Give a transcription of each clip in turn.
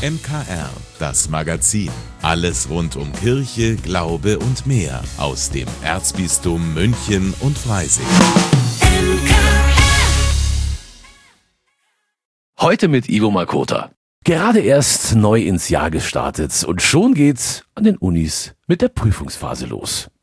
MKR, das Magazin. Alles rund um Kirche, Glaube und mehr aus dem Erzbistum München und Freising. Heute mit Ivo Makota. Gerade erst neu ins Jahr gestartet und schon geht's an den Unis mit der Prüfungsphase los.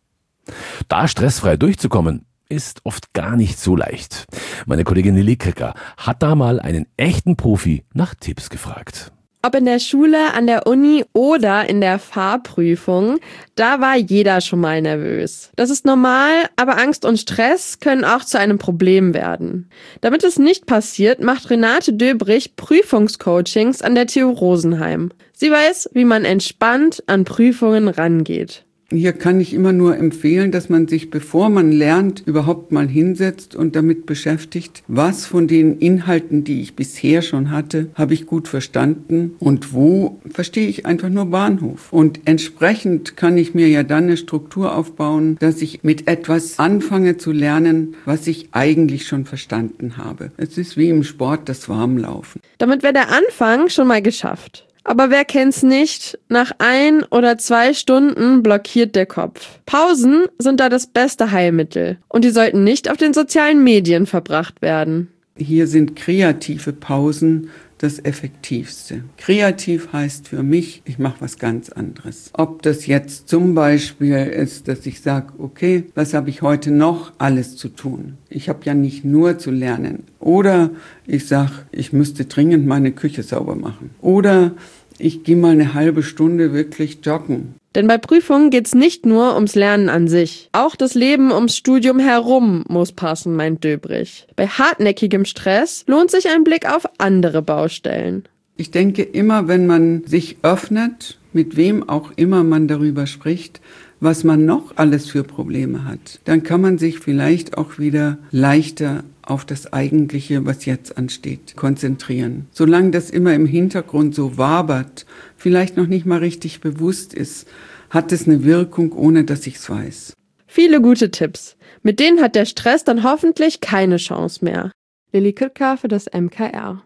Da stressfrei durchzukommen, ist oft gar nicht so leicht. Meine Kollegin Lilly Kricker hat da mal einen echten Profi nach Tipps gefragt. Ob in der Schule, an der Uni oder in der Fahrprüfung, da war jeder schon mal nervös. Das ist normal, aber Angst und Stress können auch zu einem Problem werden. Damit es nicht passiert, macht Renate Döbrich Prüfungscoachings an der TU Rosenheim. Sie weiß, wie man entspannt an Prüfungen rangeht. Hier kann ich immer nur empfehlen, dass man sich, bevor man lernt, überhaupt mal hinsetzt und damit beschäftigt, was von den Inhalten, die ich bisher schon hatte, habe ich gut verstanden und wo verstehe ich einfach nur Bahnhof. Und entsprechend kann ich mir ja dann eine Struktur aufbauen, dass ich mit etwas anfange zu lernen, was ich eigentlich schon verstanden habe. Es ist wie im Sport das Warmlaufen. Damit wäre der Anfang schon mal geschafft. Aber wer kennt's nicht? Nach 1 oder 2 Stunden blockiert der Kopf. Pausen sind da das beste Heilmittel. Und die sollten nicht auf den sozialen Medien verbracht werden. Hier sind kreative Pausen das Effektivste. Kreativ heißt für mich, ich mache was ganz anderes. Ob das jetzt zum Beispiel ist, dass ich sage, okay, was habe ich heute noch alles zu tun? Ich habe ja nicht nur zu lernen. Oder ich sage, ich müsste dringend meine Küche sauber machen. Oder ich gehe mal eine halbe Stunde wirklich joggen. Denn bei Prüfungen geht's nicht nur ums Lernen an sich. Auch das Leben ums Studium herum muss passen, meint Döbrich. Bei hartnäckigem Stress lohnt sich ein Blick auf andere Baustellen. Ich denke immer, wenn man sich öffnet, mit wem auch immer man darüber spricht, was man noch alles für Probleme hat, dann kann man sich vielleicht auch wieder leichter auf das Eigentliche, was jetzt ansteht, konzentrieren. Solange das immer im Hintergrund so wabert, vielleicht noch nicht mal richtig bewusst ist, hat es eine Wirkung, ohne dass ich es weiß. Viele gute Tipps. Mit denen hat der Stress dann hoffentlich keine Chance mehr. Lilly Kricker für das MKR.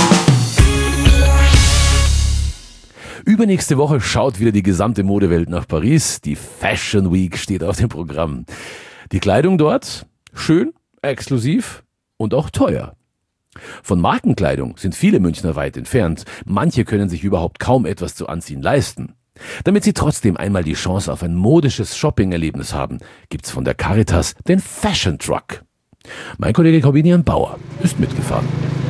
Übernächste Woche schaut wieder die gesamte Modewelt nach Paris. Die Fashion Week steht auf dem Programm. Die Kleidung dort schön, exklusiv und auch teuer. Von Markenkleidung sind viele Münchner weit entfernt. Manche können sich überhaupt kaum etwas zu anziehen leisten. Damit sie trotzdem einmal die Chance auf ein modisches Shopping-Erlebnis haben, gibt's von der Caritas den Fashion Truck. Mein Kollege Corbinian Bauer ist mitgefahren.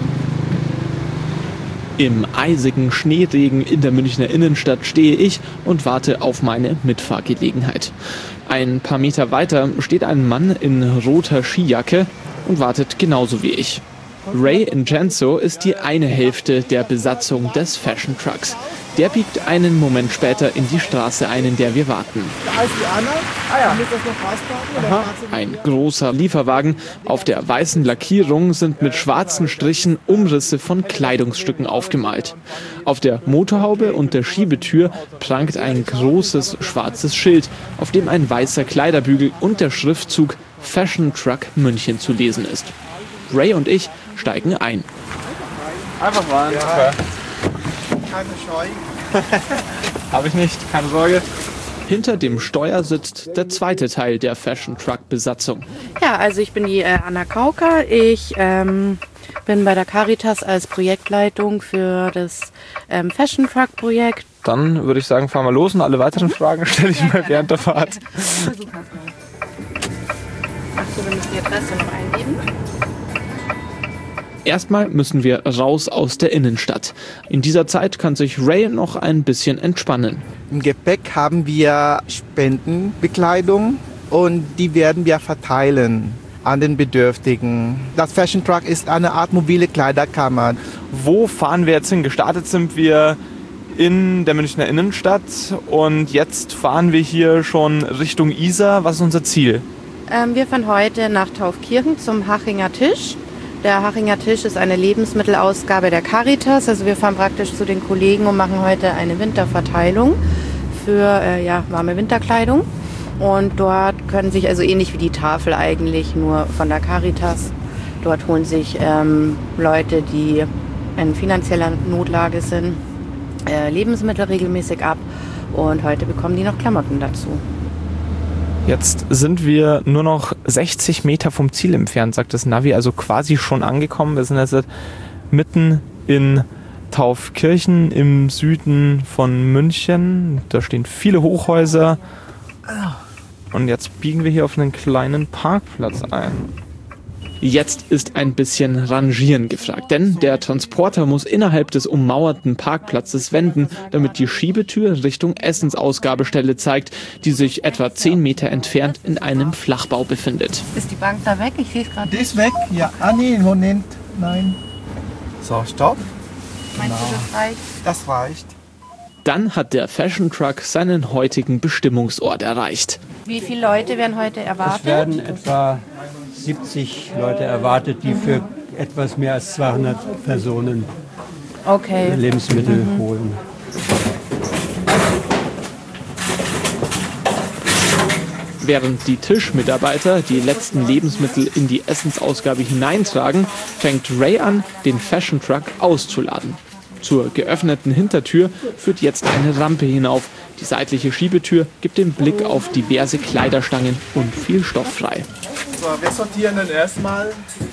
Im eisigen Schneeregen in der Münchner Innenstadt stehe ich und warte auf meine Mitfahrgelegenheit. Ein paar Meter weiter steht ein Mann in roter Skijacke und wartet genauso wie ich. Ray Ingenzo ist die eine Hälfte der Besatzung des Fashion Trucks. Der biegt einen Moment später in die Straße ein, in der wir warten. Ein großer Lieferwagen. Auf der weißen Lackierung sind mit schwarzen Strichen Umrisse von Kleidungsstücken aufgemalt. Auf der Motorhaube und der Schiebetür prangt ein großes schwarzes Schild, auf dem ein weißer Kleiderbügel und der Schriftzug Fashion Truck München zu lesen ist. Ray und ich steigen ein. Einfach rein. Ja. Keine Scheu. Habe ich nicht, keine Sorge. Hinter dem Steuer sitzt der zweite Teil der Fashion Truck Besatzung. Ja, also ich bin die Anna Kauker. Ich bin bei der Caritas als Projektleitung für das Fashion Truck Projekt. Dann würde ich sagen, fahren wir los und alle weiteren Fragen stelle ich mal während der Fahrt. Super. Achso, wir müssen die Adresse noch eingeben. Erstmal müssen wir raus aus der Innenstadt. In dieser Zeit kann sich Ray noch ein bisschen entspannen. Im Gepäck haben wir Spendenbekleidung und die werden wir verteilen an den Bedürftigen. Das Fashion Truck ist eine Art mobile Kleiderkammer. Wo fahren wir jetzt hin? Gestartet sind wir in der Münchner Innenstadt und jetzt fahren wir hier schon Richtung Isar. Was ist unser Ziel? Wir fahren heute nach Taufkirchen zum Hachinger Tisch. Der Hachinger Tisch ist eine Lebensmittelausgabe der Caritas. Also wir fahren praktisch zu den Kollegen und machen heute eine Winterverteilung für warme Winterkleidung. Und dort können sich, also ähnlich wie die Tafel eigentlich, nur von der Caritas, dort holen sich Leute, die in finanzieller Notlage sind, Lebensmittel regelmäßig ab und heute bekommen die noch Klamotten dazu. Jetzt sind wir nur noch 60 Meter vom Ziel entfernt, sagt das Navi, also quasi schon angekommen. Wir sind jetzt mitten in Taufkirchen im Süden von München. Da stehen viele Hochhäuser. Und jetzt biegen wir hier auf einen kleinen Parkplatz ein. Jetzt ist ein bisschen Rangieren gefragt, denn der Transporter muss innerhalb des ummauerten Parkplatzes wenden, damit die Schiebetür Richtung Essensausgabestelle zeigt, die sich etwa 10 Meter entfernt in einem Flachbau befindet. Ist die Bank da weg? Ich sehe es gerade. Die ist weg, ja. Nee, Moment. Nein. So, stopp. Meinst du, das reicht? Das reicht. Dann hat der Fashion Truck seinen heutigen Bestimmungsort erreicht. Wie viele Leute werden heute erwartet? Es werden etwa 70 Leute erwartet, die für etwas mehr als 200 Personen Lebensmittel holen. Während die Tischmitarbeiter die letzten Lebensmittel in die Essensausgabe hineintragen, fängt Ray an, den Fashion Truck auszuladen. Zur geöffneten Hintertür führt jetzt eine Rampe hinauf. Die seitliche Schiebetür gibt den Blick auf diverse Kleiderstangen und viel Stoff frei. So, wir sortieren dann erstmal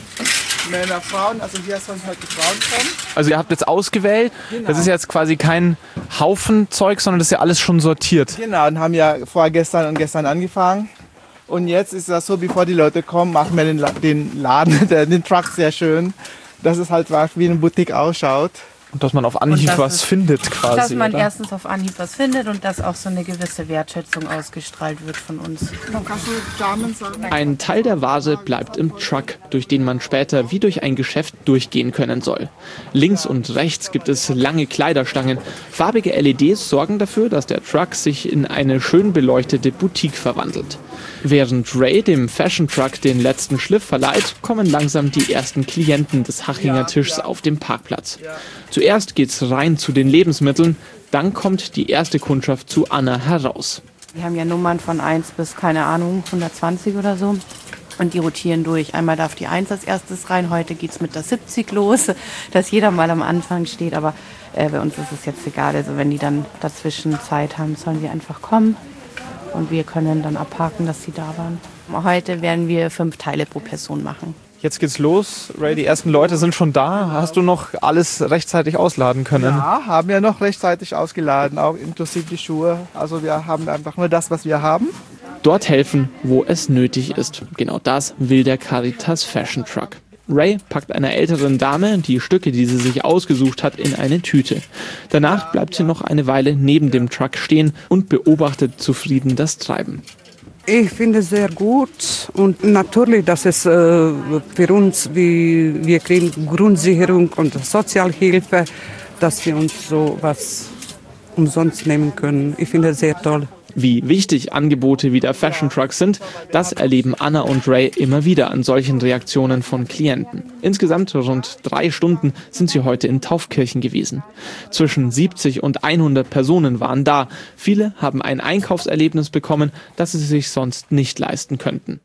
Männer, Frauen. Also hier sollen halt die Frauen kommen. Also ihr habt jetzt ausgewählt. Genau. Das ist jetzt quasi kein Haufen Zeug, sondern das ist ja alles schon sortiert. Genau, und haben ja vorgestern und gestern angefangen. Und jetzt ist das so, bevor die Leute kommen, machen wir den Laden, den Truck sehr schön, dass es halt wie eine Boutique ausschaut. Und dass man auf Anhieb was findet quasi. Dass man oder? erstens auf Anhieb was findet und dass auch so eine gewisse Wertschätzung ausgestrahlt wird von uns. Kannst du Damen sagen? Ein Teil der Vase bleibt im Truck, durch den man später wie durch ein Geschäft durchgehen können soll. Links und rechts gibt es lange Kleiderstangen. Farbige LEDs sorgen dafür, dass der Truck sich in eine schön beleuchtete Boutique verwandelt. Während Ray dem Fashion Truck den letzten Schliff verleiht, kommen langsam die ersten Klienten des Hachinger Tischs auf dem Parkplatz. Zuerst geht's rein zu den Lebensmitteln, dann kommt die erste Kundschaft zu Anna heraus. Wir haben ja Nummern von 1 bis, keine Ahnung, 120 oder so. Und die rotieren durch. Einmal darf die 1 als erstes rein, heute geht's mit der 70 los, dass jeder mal am Anfang steht. Aber bei uns ist es jetzt egal. Also wenn die dann dazwischen Zeit haben, sollen sie einfach kommen. Und wir können dann abhaken, dass sie da waren. Heute werden wir 5 Teile pro Person machen. Jetzt geht's los. Ray, die ersten Leute sind schon da. Hast du noch alles rechtzeitig ausladen können? Ja, haben wir noch rechtzeitig ausgeladen, auch inklusive die Schuhe. Also wir haben einfach nur das, was wir haben. Dort helfen, wo es nötig ist. Genau das will der Caritas Fashion Truck. Ray packt einer älteren Dame die Stücke, die sie sich ausgesucht hat, in eine Tüte. Danach bleibt sie noch eine Weile neben dem Truck stehen und beobachtet zufrieden das Treiben. Ich finde es sehr gut und natürlich, dass es für uns, wir kriegen Grundsicherung und Sozialhilfe, dass wir uns so was umsonst nehmen können. Ich finde es sehr toll. Wie wichtig Angebote wie der Fashion Truck sind, das erleben Anna und Ray immer wieder an solchen Reaktionen von Klienten. Insgesamt rund 3 Stunden sind sie heute in Taufkirchen gewesen. Zwischen 70 und 100 Personen waren da. Viele haben ein Einkaufserlebnis bekommen, das sie sich sonst nicht leisten könnten.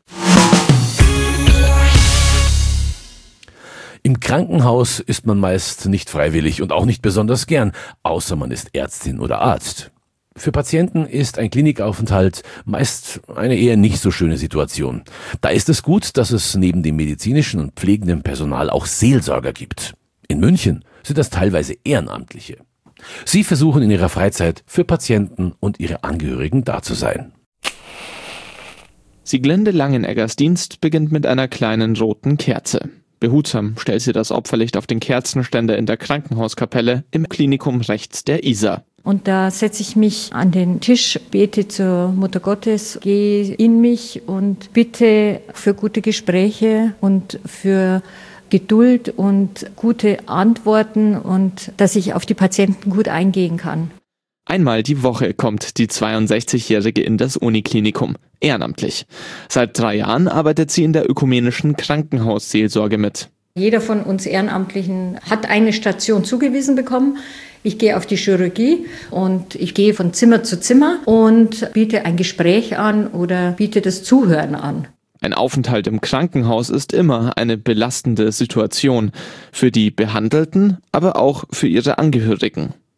Im Krankenhaus ist man meist nicht freiwillig und auch nicht besonders gern, außer man ist Ärztin oder Arzt. Für Patienten ist ein Klinikaufenthalt meist eine eher nicht so schöne Situation. Da ist es gut, dass es neben dem medizinischen und pflegenden Personal auch Seelsorger gibt. In München sind das teilweise Ehrenamtliche. Sie versuchen in ihrer Freizeit für Patienten und ihre Angehörigen da zu sein. Sieglinde Langeneggers Dienst beginnt mit einer kleinen roten Kerze. Behutsam stellt sie das Opferlicht auf den Kerzenständer in der Krankenhauskapelle im Klinikum rechts der Isar. Und da setze ich mich an den Tisch, bete zur Mutter Gottes, gehe in mich und bitte für gute Gespräche und für Geduld und gute Antworten und dass ich auf die Patienten gut eingehen kann. Einmal die Woche kommt die 62-Jährige in das Uniklinikum, ehrenamtlich. Seit 3 Jahren arbeitet sie in der ökumenischen Krankenhausseelsorge mit. Jeder von uns Ehrenamtlichen hat eine Station zugewiesen bekommen. Ich gehe auf die Chirurgie und ich gehe von Zimmer zu Zimmer und biete ein Gespräch an oder biete das Zuhören an. Ein Aufenthalt im Krankenhaus ist immer eine belastende Situation. Für die Behandelten, aber auch für ihre Angehörigen.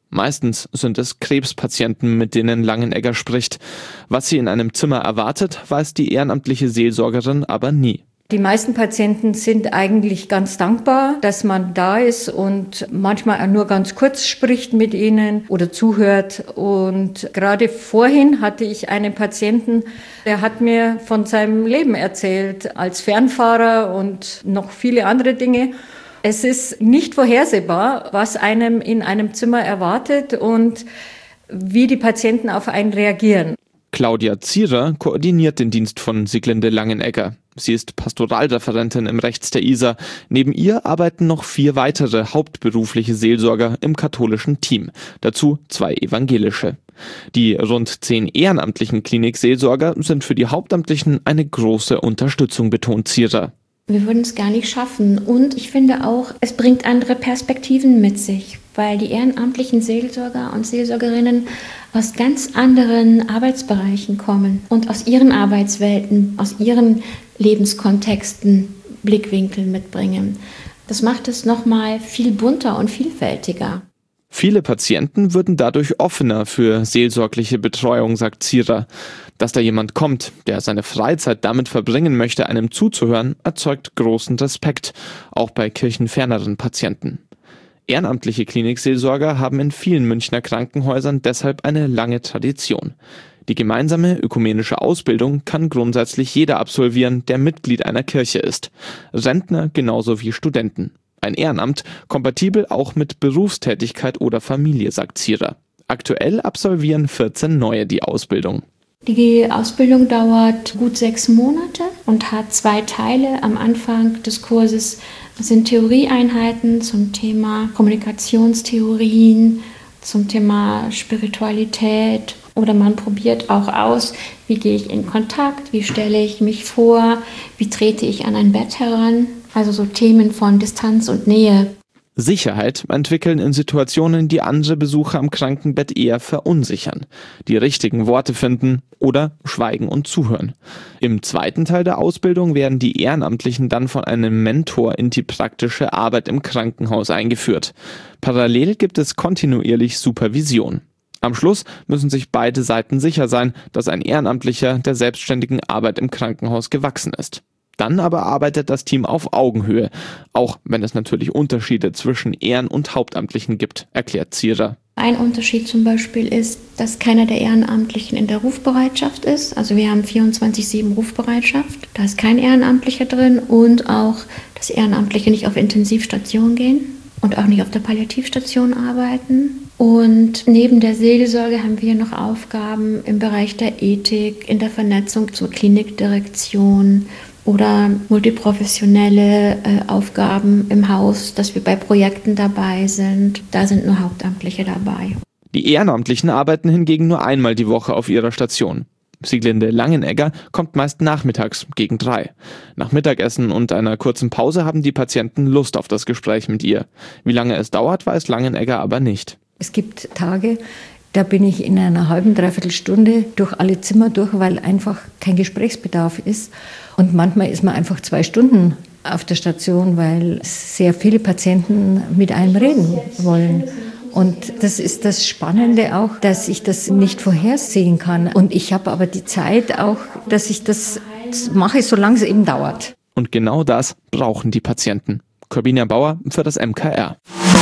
Meistens sind es Krebspatienten, mit denen Langenegger spricht. Was sie in einem Zimmer erwartet, weiß die ehrenamtliche Seelsorgerin aber nie. Die meisten Patienten sind eigentlich ganz dankbar, dass man da ist und manchmal auch nur ganz kurz spricht mit ihnen oder zuhört. Und gerade vorhin hatte ich einen Patienten, der hat mir von seinem Leben erzählt, als Fernfahrer und noch viele andere Dinge. Es ist nicht vorhersehbar, was einem in einem Zimmer erwartet und wie die Patienten auf einen reagieren. Claudia Zierer koordiniert den Dienst von Sieglinde Langenegger. Sie ist Pastoralreferentin im Rechts der Isar. Neben ihr arbeiten noch 4 weitere hauptberufliche Seelsorger im katholischen Team. Dazu 2 evangelische. Die rund 10 ehrenamtlichen Klinikseelsorger sind für die Hauptamtlichen eine große Unterstützung, betont Zierer. Wir würden es gar nicht schaffen. Und ich finde auch, es bringt andere Perspektiven mit sich, weil die ehrenamtlichen Seelsorger und Seelsorgerinnen aus ganz anderen Arbeitsbereichen kommen und aus ihren Arbeitswelten, aus ihren Lebenskontexten Blickwinkel mitbringen. Das macht es nochmal viel bunter und vielfältiger. Viele Patienten würden dadurch offener für seelsorgliche Betreuung, sagt Zierer. Dass da jemand kommt, der seine Freizeit damit verbringen möchte, einem zuzuhören, erzeugt großen Respekt, auch bei kirchenferneren Patienten. Ehrenamtliche Klinikseelsorger haben in vielen Münchner Krankenhäusern deshalb eine lange Tradition. Die gemeinsame ökumenische Ausbildung kann grundsätzlich jeder absolvieren, der Mitglied einer Kirche ist. Rentner genauso wie Studenten. Ein Ehrenamt, kompatibel auch mit Berufstätigkeit oder Familie, sagt Zierer. Aktuell absolvieren 14 Neue die Ausbildung. Die Ausbildung dauert gut 6 Monate und hat 2 Teile. Am Anfang des Kurses sind Theorieeinheiten zum Thema Kommunikationstheorien, zum Thema Spiritualität. Oder man probiert auch aus, wie gehe ich in Kontakt, wie stelle ich mich vor, wie trete ich an ein Bett heran. Also so Themen von Distanz und Nähe. Sicherheit entwickeln in Situationen, die andere Besucher am Krankenbett eher verunsichern. Die richtigen Worte finden oder schweigen und zuhören. Im zweiten Teil der Ausbildung werden die Ehrenamtlichen dann von einem Mentor in die praktische Arbeit im Krankenhaus eingeführt. Parallel gibt es kontinuierlich Supervision. Am Schluss müssen sich beide Seiten sicher sein, dass ein Ehrenamtlicher der selbstständigen Arbeit im Krankenhaus gewachsen ist. Dann aber arbeitet das Team auf Augenhöhe, auch wenn es natürlich Unterschiede zwischen Ehren- und Hauptamtlichen gibt, erklärt Zierer. Ein Unterschied zum Beispiel ist, dass keiner der Ehrenamtlichen in der Rufbereitschaft ist. Also wir haben 24/7 Rufbereitschaft, da ist kein Ehrenamtlicher drin und auch, dass Ehrenamtliche nicht auf Intensivstation gehen und auch nicht auf der Palliativstation arbeiten. Und neben der Seelsorge haben wir noch Aufgaben im Bereich der Ethik, in der Vernetzung zur Klinikdirektion oder multiprofessionelle Aufgaben im Haus, dass wir bei Projekten dabei sind. Da sind nur Hauptamtliche dabei. Die Ehrenamtlichen arbeiten hingegen nur einmal die Woche auf ihrer Station. Sieglinde Langenegger kommt meist nachmittags gegen 3. Nach Mittagessen und einer kurzen Pause haben die Patienten Lust auf das Gespräch mit ihr. Wie lange es dauert, weiß Langenegger aber nicht. Es gibt Tage, da bin ich in einer halben, dreiviertel Stunde durch alle Zimmer durch, weil einfach kein Gesprächsbedarf ist. Und manchmal ist man einfach 2 Stunden auf der Station, weil sehr viele Patienten mit einem reden wollen. Und das ist das Spannende auch, dass ich das nicht vorhersehen kann. Und ich habe aber die Zeit auch, dass ich das mache, solange es eben dauert. Und genau das brauchen die Patienten. Corbina Bauer für das MKR.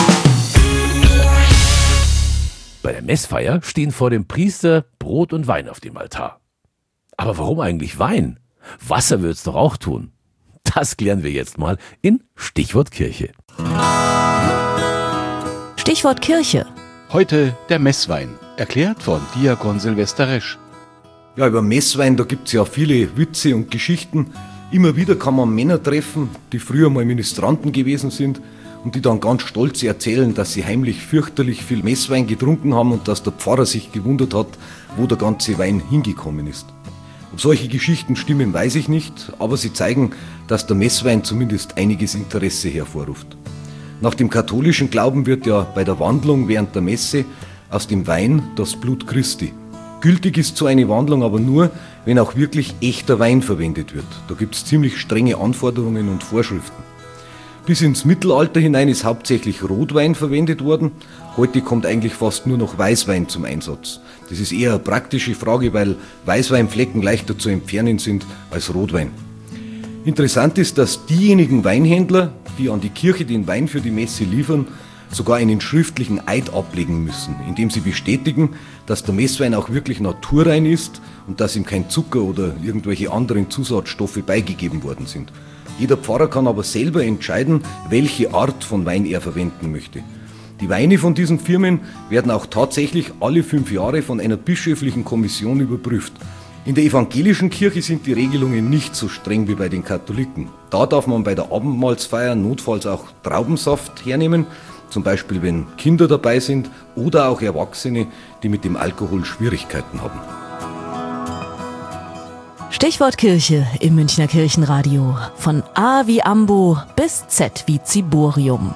Bei der Messfeier stehen vor dem Priester Brot und Wein auf dem Altar. Aber warum eigentlich Wein? Wasser wird's doch auch tun. Das klären wir jetzt mal in Stichwort Kirche. Stichwort Kirche. Heute der Messwein, erklärt von Diakon Silvester Resch. Ja, über Messwein, da gibt's ja viele Witze und Geschichten. Immer wieder kann man Männer treffen, die früher mal Ministranten gewesen sind und die dann ganz stolz erzählen, dass sie heimlich fürchterlich viel Messwein getrunken haben und dass der Pfarrer sich gewundert hat, wo der ganze Wein hingekommen ist. Ob solche Geschichten stimmen, weiß ich nicht, aber sie zeigen, dass der Messwein zumindest einiges Interesse hervorruft. Nach dem katholischen Glauben wird ja bei der Wandlung während der Messe aus dem Wein das Blut Christi. Gültig ist so eine Wandlung aber nur, wenn auch wirklich echter Wein verwendet wird. Da gibt es ziemlich strenge Anforderungen und Vorschriften. Bis ins Mittelalter hinein ist hauptsächlich Rotwein verwendet worden, Heute kommt eigentlich fast nur noch Weißwein zum Einsatz. Das ist eher eine praktische Frage, weil Weißweinflecken leichter zu entfernen sind als Rotwein. Interessant ist, dass diejenigen Weinhändler, die an die Kirche den Wein für die Messe liefern, sogar einen schriftlichen Eid ablegen müssen, indem sie bestätigen, dass der Messwein auch wirklich naturrein ist und dass ihm kein Zucker oder irgendwelche anderen Zusatzstoffe beigegeben worden sind. Jeder Pfarrer kann aber selber entscheiden, welche Art von Wein er verwenden möchte. Die Weine von diesen Firmen werden auch tatsächlich alle 5 Jahre von einer bischöflichen Kommission überprüft. In der evangelischen Kirche sind die Regelungen nicht so streng wie bei den Katholiken. Da darf man bei der Abendmahlsfeier notfalls auch Traubensaft hernehmen, zum Beispiel wenn Kinder dabei sind oder auch Erwachsene, die mit dem Alkohol Schwierigkeiten haben. Stichwort Kirche im Münchner Kirchenradio. Von A wie Ambo bis Z wie Ziborium.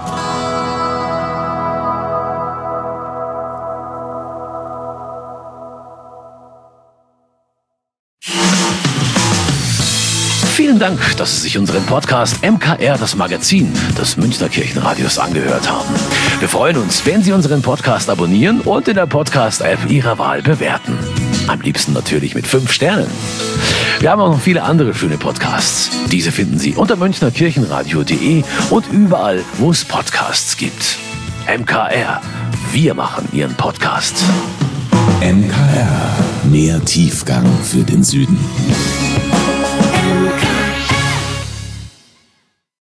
Vielen Dank, dass Sie sich unseren Podcast MKR, das Magazin des Münchner Kirchenradios, angehört haben. Wir freuen uns, wenn Sie unseren Podcast abonnieren und in der Podcast-App Ihrer Wahl bewerten. Am liebsten natürlich mit 5 Sternen. Wir haben auch noch viele andere schöne Podcasts. Diese finden Sie unter münchnerkirchenradio.de und überall, wo es Podcasts gibt. MKR, wir machen Ihren Podcast. MKR, mehr Tiefgang für den Süden.